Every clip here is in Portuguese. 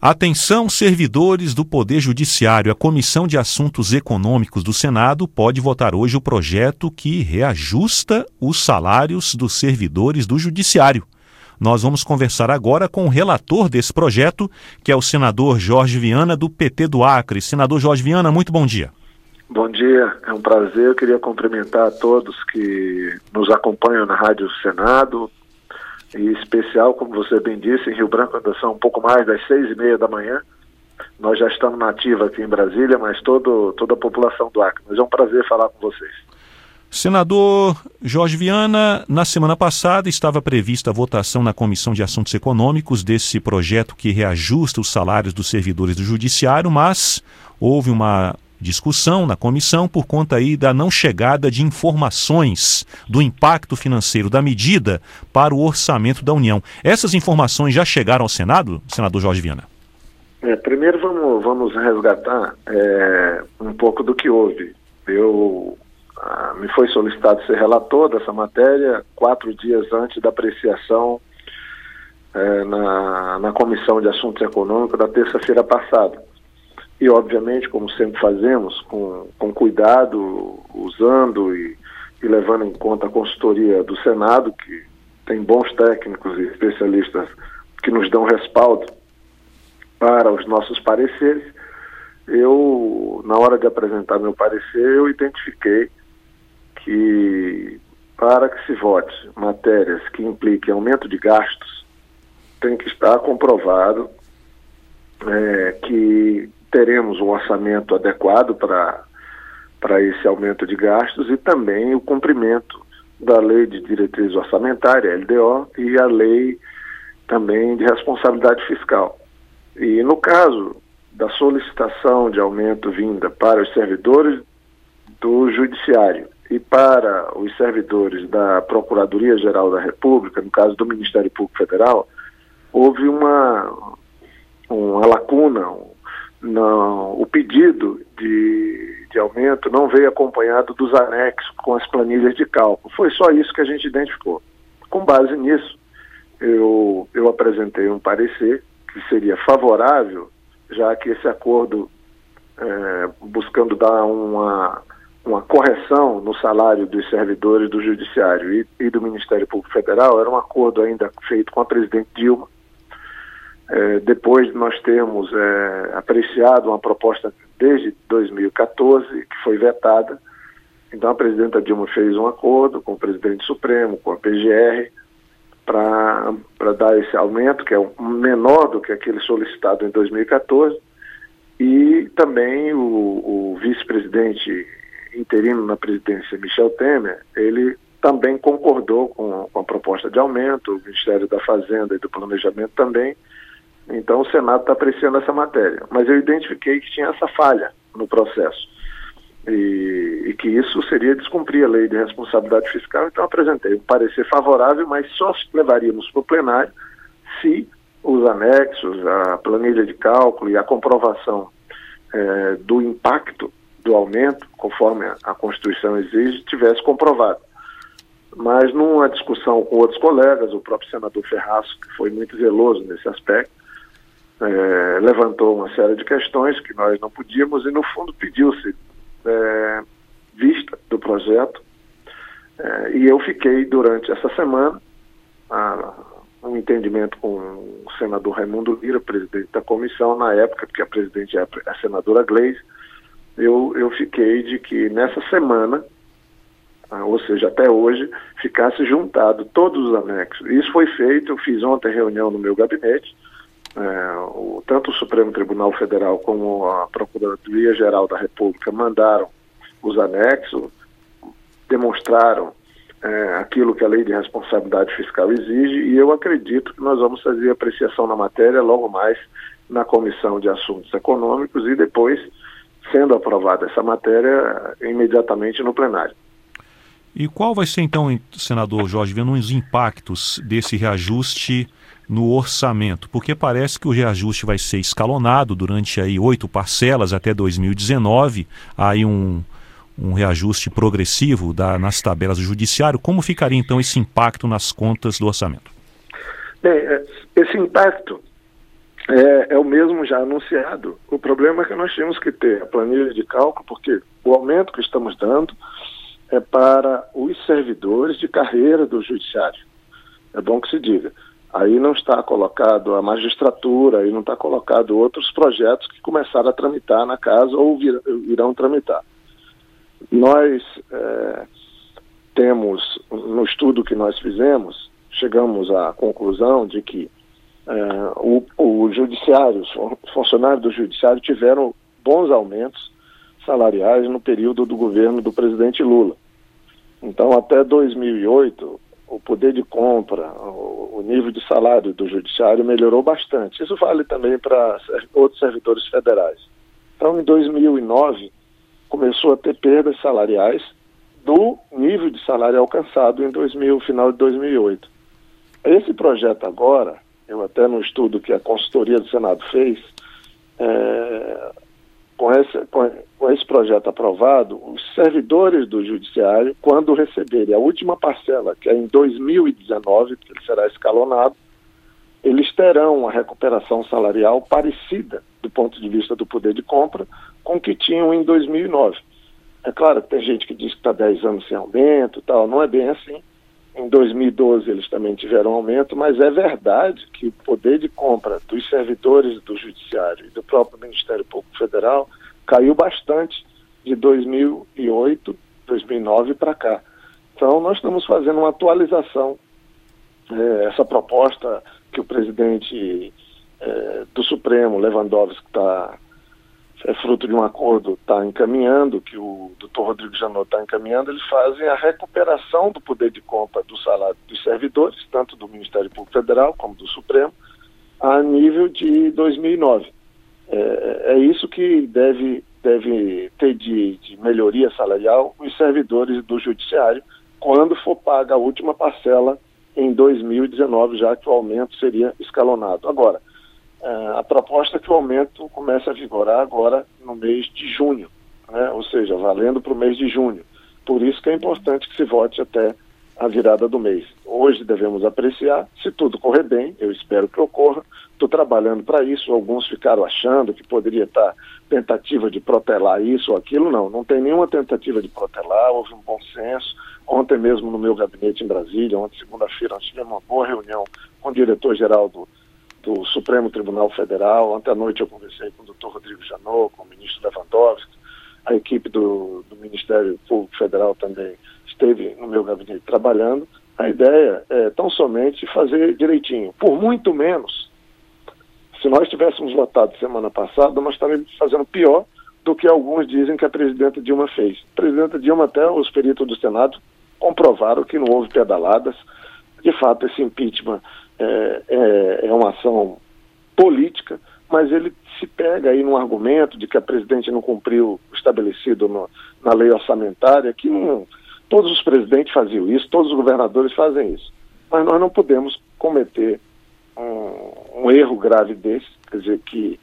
Atenção, servidores do Poder Judiciário. A Comissão de Assuntos Econômicos do Senado pode votar hoje o projeto que reajusta os salários dos servidores do Judiciário. Nós vamos conversar agora com o relator desse projeto, que é o senador Jorge Viana, do PT do Acre. Senador Jorge Viana, muito bom dia. Bom dia, é um prazer. Eu queria cumprimentar a todos que nos acompanham na Rádio Senado, em especial, como você bem disse, em Rio Branco ainda são um pouco mais das 6h30 da manhã. Nós já estamos na ativa aqui em Brasília, mas toda a população do Acre. Mas é um prazer falar com vocês. Senador Jorge Viana, na semana passada estava prevista a votação na Comissão de Assuntos Econômicos desse projeto que reajusta os salários dos servidores do Judiciário, mas houve uma discussão na comissão por conta aí da não chegada de informações do impacto financeiro da medida para o orçamento da União. Essas informações já chegaram ao Senado, senador Jorge Viana? Primeiro vamos resgatar um pouco do que houve. Me foi solicitado ser relator dessa matéria 4 dias antes da apreciação na Comissão de Assuntos Econômicos da terça-feira passada. E, obviamente, como sempre fazemos, com cuidado, usando e levando em conta a consultoria do Senado, que tem bons técnicos e especialistas que nos dão respaldo para os nossos pareceres, na hora de apresentar meu parecer, eu identifiquei que, para que se vote matérias que impliquem aumento de gastos, tem que estar comprovado que teremos um orçamento adequado para esse aumento de gastos e também o cumprimento da Lei de Diretriz Orçamentária, LDO, e a Lei também de Responsabilidade Fiscal. E no caso da solicitação de aumento vinda para os servidores do Judiciário e para os servidores da Procuradoria-Geral da República, no caso do Ministério Público Federal, houve uma lacuna. O pedido de aumento não veio acompanhado dos anexos com as planilhas de cálculo. Foi só isso que a gente identificou. Com base nisso, eu apresentei um parecer que seria favorável, já que esse acordo, buscando dar uma correção no salário dos servidores do Judiciário e do Ministério Público Federal, era um acordo ainda feito com a presidente Dilma. Depois de nós termos apreciado uma proposta desde 2014, que foi vetada, então a presidenta Dilma fez um acordo com o presidente Supremo, com a PGR, para dar esse aumento, que é menor do que aquele solicitado em 2014, e também o vice-presidente interino na presidência, Michel Temer, ele também concordou com a proposta de aumento, o Ministério da Fazenda e do Planejamento também. Então o Senado está apreciando essa matéria. Mas eu identifiquei que tinha essa falha no processo e que isso seria descumprir a Lei de Responsabilidade Fiscal. Então apresentei um parecer favorável, mas só levaríamos para o plenário se os anexos, a planilha de cálculo e a comprovação do impacto do aumento, conforme a Constituição exige, tivesse comprovado. Mas numa discussão com outros colegas, o próprio senador Ferraz, que foi muito zeloso nesse aspecto, levantou uma série de questões que nós não podíamos e, no fundo, pediu-se vista do projeto. E eu fiquei, durante essa semana, um entendimento com o senador Raimundo Lira, presidente da comissão, na época, porque a presidente é a senadora Gleisi. Eu fiquei de que nessa semana, ou seja, até hoje, ficasse juntado todos os anexos. Isso foi feito, eu fiz ontem reunião no meu gabinete, tanto o Supremo Tribunal Federal como a Procuradoria-Geral da República mandaram os anexos, demonstraram aquilo que a Lei de Responsabilidade Fiscal exige, e eu acredito que nós vamos fazer apreciação na matéria logo mais na Comissão de Assuntos Econômicos e depois, sendo aprovada essa matéria, imediatamente no plenário. E qual vai ser então, senador Jorge Viana, os impactos desse reajuste no orçamento? Porque parece que o reajuste vai ser escalonado durante aí 8 parcelas até 2019, aí um reajuste progressivo nas tabelas do Judiciário. Como ficaria então esse impacto nas contas do orçamento? Bem, esse impacto é o mesmo já anunciado. O problema é que nós temos que ter a planilha de cálculo, porque o aumento que estamos dando é para os servidores de carreira do judiciário. É bom que se diga. Aí não está colocado a magistratura, aí não está colocado outros projetos que começaram a tramitar na casa ou irão tramitar. Nós temos, no estudo que nós fizemos, chegamos à conclusão de que o judiciário, os funcionários do judiciário tiveram bons aumentos salariais no período do governo do presidente Lula. Então, até 2008, o poder de compra, o nível de salário do judiciário melhorou bastante. Isso vale também para outros servidores federais. Então, em 2009, começou a ter perdas salariais do nível de salário alcançado em final de 2008. Esse projeto agora, eu até no estudo que a consultoria do Senado fez, com esse projeto aprovado, os servidores do judiciário, quando receberem a última parcela, que é em 2019, que ele será escalonado, eles terão uma recuperação salarial parecida, do ponto de vista do poder de compra, com o que tinham em 2009. É claro que tem gente que diz que está 10 anos sem aumento, tal, não é bem assim. Em 2012 eles também tiveram aumento, mas é verdade que o poder de compra dos servidores do Judiciário e do próprio Ministério Público Federal caiu bastante de 2008, 2009 para cá. Então nós estamos fazendo uma atualização. Essa proposta que o presidente do Supremo, Lewandowski, fruto de um acordo, está encaminhando, que o doutor Rodrigo Janot está encaminhando, eles fazem a recuperação do poder de compra do salário dos servidores, tanto do Ministério Público Federal como do Supremo, a nível de 2009. É isso que deve ter de melhoria salarial os servidores do Judiciário, quando for paga a última parcela em 2019, já que o aumento seria escalonado. Agora, a proposta é que o aumento comece a vigorar agora no mês de junho, né? Ou seja, valendo para o mês de junho. Por isso que é importante que se vote até a virada do mês. Hoje devemos apreciar, se tudo correr bem, eu espero que ocorra, estou trabalhando para isso, alguns ficaram achando que poderia estar tentativa de protelar isso ou aquilo, não tem nenhuma tentativa de protelar, houve um bom senso. Ontem mesmo no meu gabinete em Brasília, ontem segunda-feira, nós tivemos uma boa reunião com o diretor-geral do Supremo Tribunal Federal. Ontem à noite eu conversei com o doutor Rodrigo Janot, com o ministro Lewandowski, a equipe do Ministério Público Federal também esteve no meu gabinete trabalhando. A ideia é tão somente fazer direitinho. Por muito menos, se nós tivéssemos votado semana passada, nós estaríamos fazendo pior do que alguns dizem que a presidenta Dilma fez. A presidenta Dilma, até os peritos do Senado comprovaram que não houve pedaladas. De fato, esse impeachment é uma ação política, mas ele se pega aí num argumento de que a presidente não cumpriu o estabelecido na lei orçamentária, que não, todos os presidentes faziam isso, todos os governadores fazem isso. Mas nós não podemos cometer um erro grave desse, quer dizer, que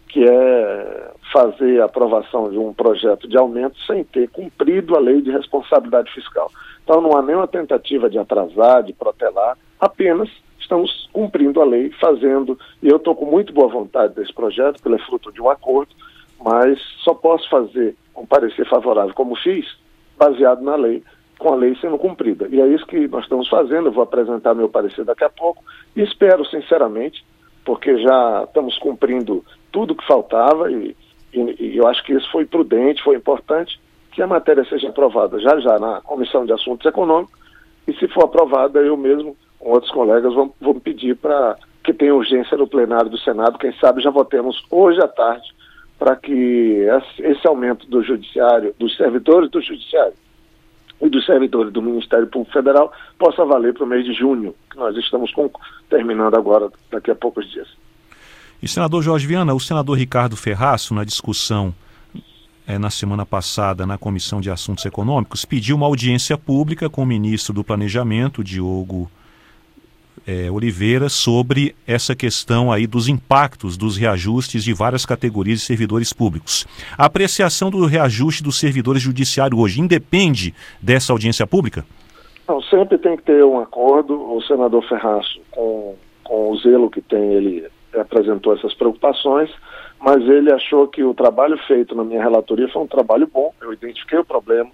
é fazer a aprovação de um projeto de aumento sem ter cumprido a lei de responsabilidade fiscal. Então não há nenhuma tentativa de atrasar, de protelar, apenas estamos cumprindo a lei, fazendo, e eu estou com muito boa vontade desse projeto, porque ele é fruto de um acordo, mas só posso fazer um parecer favorável, como fiz, baseado na lei, com a lei sendo cumprida. E é isso que nós estamos fazendo, eu vou apresentar meu parecer daqui a pouco, e espero, sinceramente, porque já estamos cumprindo tudo que faltava, e eu acho que isso foi prudente, foi importante, que a matéria seja aprovada já na Comissão de Assuntos Econômicos, e se for aprovada, eu mesmo, com outros colegas, vou pedir para que tenha urgência no plenário do Senado, quem sabe já votemos hoje à tarde, para que esse aumento do Judiciário, dos servidores do Judiciário e dos servidores do Ministério Público Federal possa valer para o mês de junho, que nós estamos terminando agora, daqui a poucos dias. E senador Jorge Viana, o senador Ricardo Ferraço, na discussão na semana passada na Comissão de Assuntos Econômicos, pediu uma audiência pública com o ministro do Planejamento, Diogo Oliveira, sobre essa questão aí dos impactos dos reajustes de várias categorias de servidores públicos. A apreciação do reajuste dos servidores judiciários hoje independe dessa audiência pública? Não, sempre tem que ter um acordo. O senador Ferraço, com o zelo que tem ele apresentou essas preocupações, mas ele achou que o trabalho feito na minha relatoria foi um trabalho bom. Eu identifiquei o problema,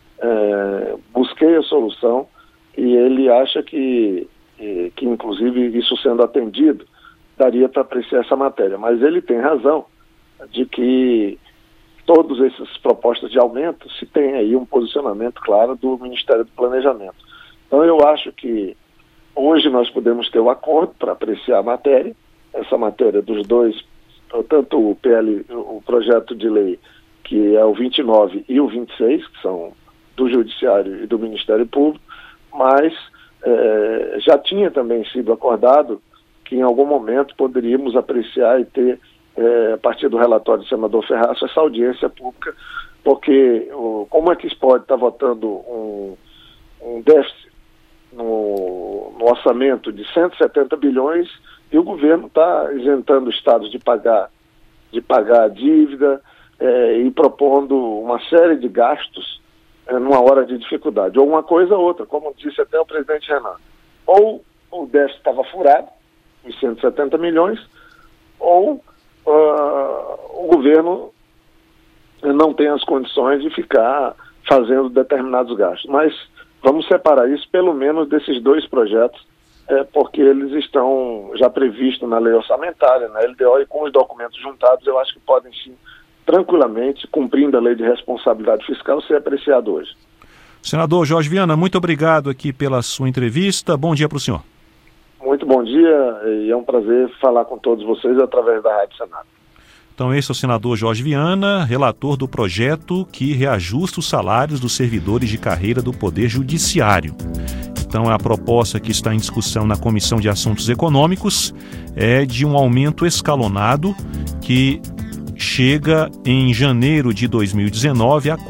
busquei a solução, e ele acha que inclusive isso sendo atendido, daria para apreciar essa matéria. Mas ele tem razão de que todas essas propostas de aumento, se tem aí um posicionamento claro do Ministério do Planejamento. Então eu acho que hoje nós podemos ter um acordo para apreciar a matéria, essa matéria dos dois, tanto o projeto de lei, que é o 29 e o 26, que são do Judiciário e do Ministério Público, mas já tinha também sido acordado que em algum momento poderíamos apreciar e ter, a partir do relatório do senador Ferraz, essa audiência pública, porque como é que se pode estar votando um déficit no orçamento de 170 bilhões e o governo está isentando estados de pagar a dívida e propondo uma série de gastos numa hora de dificuldade, ou uma coisa ou outra, como disse até o presidente Renan. Ou o déficit estava furado, os 170 milhões, ou o governo não tem as condições de ficar fazendo determinados gastos. Mas vamos separar isso pelo menos desses dois projetos, porque eles estão já previstos na lei orçamentária, na LDO, e com os documentos juntados eu acho que podem sim, tranquilamente, cumprindo a lei de responsabilidade fiscal, ser apreciado hoje. Senador Jorge Viana, muito obrigado aqui pela sua entrevista. Bom dia para o senhor. Muito bom dia, e é um prazer falar com todos vocês através da Rádio Senado. Então esse é o senador Jorge Viana, relator do projeto que reajusta os salários dos servidores de carreira do Poder Judiciário. Então a proposta que está em discussão na Comissão de Assuntos Econômicos é de um aumento escalonado que chega em janeiro de 2019 a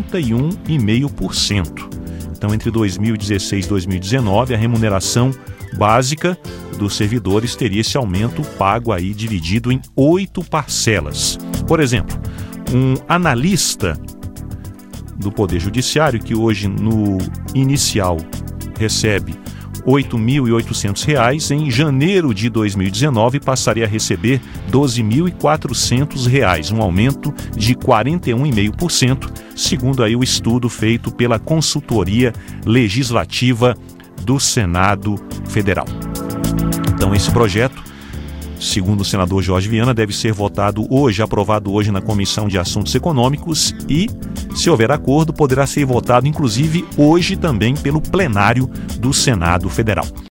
41,5%. Então, entre 2016 e 2019, a remuneração básica dos servidores teria esse aumento pago aí dividido em 8 parcelas. Por exemplo, um analista do Poder Judiciário, que hoje no inicial recebe R$ 8.800, em janeiro de 2019 passaria a receber R$ 12.400, um aumento de 41,5%, segundo aí o estudo feito pela Consultoria Legislativa do Senado Federal. Então esse projeto, segundo o senador Jorge Viana, deve ser votado hoje, aprovado hoje na Comissão de Assuntos Econômicos e, se houver acordo, poderá ser votado inclusive hoje também pelo plenário do Senado Federal.